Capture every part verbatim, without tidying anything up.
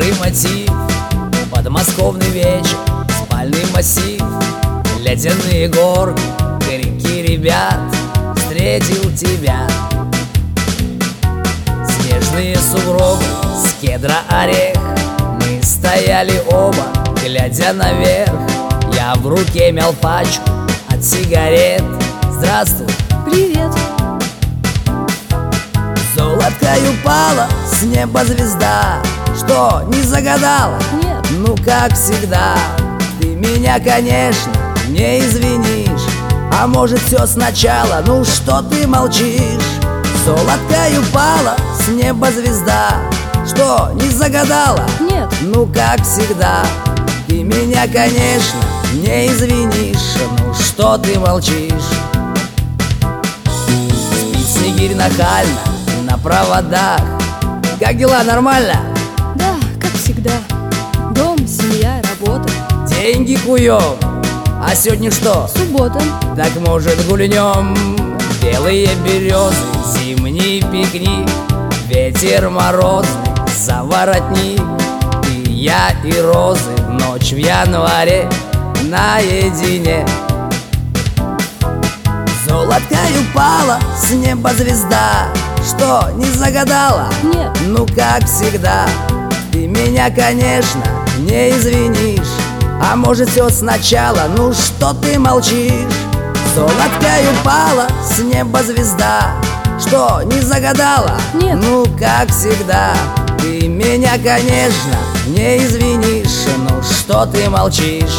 старый мотив, подмосковный вечер, спальный массив, ледяные горы, крики ребят, встретил тебя. Снежные сугробы, с кедра орех, мы стояли оба, глядя наверх. Я в руке мял пачку от сигарет. Здравствуй. Привет. Золоткой упала с неба звезда. Что, не загадала? Нет. Ну, как всегда, ты меня, конечно, не извинишь. А может, все сначала? Ну, что ты молчишь? Золоткой упала с неба звезда. Что, не загадала? Нет. Ну, как всегда, ты меня, конечно, не извинишь. Ну, что ты молчишь? Спит снегирь нахально на проводах. Как дела, нормально? Да, как всегда. Дом, семья, работа. Деньги куем. А сегодня что? Суббота. Так, может, гульнем? Белые березы, зимний пикник, ветер морозный, за воротник. И я, и розы, ночь в январе наедине. Золоткой упала с неба звезда. Что, не загадала? Нет. Ну, как всегда, ты меня, конечно, не извинишь. А может, все сначала? Ну, что ты молчишь? Золоткой упала с неба звезда. Что, не загадала? Нет. Ну, как всегда, ты меня, конечно, не извинишь. Ну, что ты молчишь?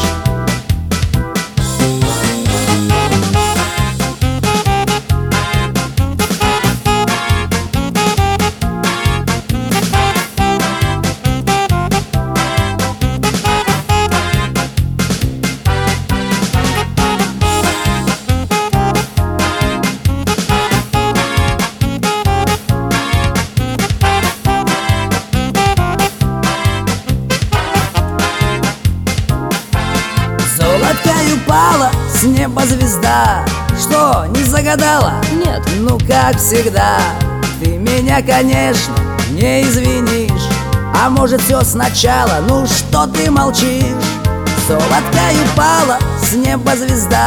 Золоткой упала с неба звезда. Что, не загадала? Нет. Ну, как всегда, ты меня, конечно, не извинишь. А может, все сначала? Ну, что ты молчишь? Золоткой упала с неба звезда.